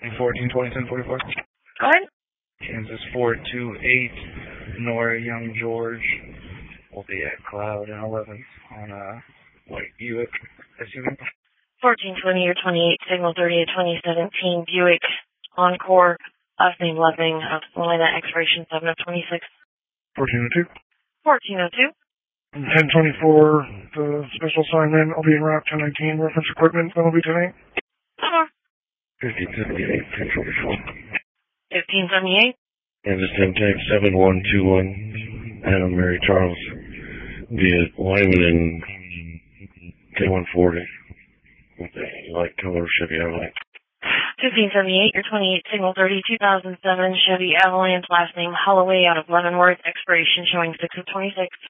1420-1044. Go ahead. Kansas 428, Nora Young George will be at Cloud and 11 on a white Buick SUV. 1420 or 28, signal 30 to 2017 Buick Encore, last name Loving, Selena, expiration 7 of 26. 1402. 1402. 1024, the special assignment will be en route 1019, reference equipment, that will be tonight. 1578, 1578. Kansas 10 Tank 7121, Adam Mary Charles, via Lyman and K140, with a light color Chevy Avalanche. 1578, your 28, signal 30, 2007 Chevy Avalanche, last name Holloway out of Leavenworth, expiration showing 6 of 26.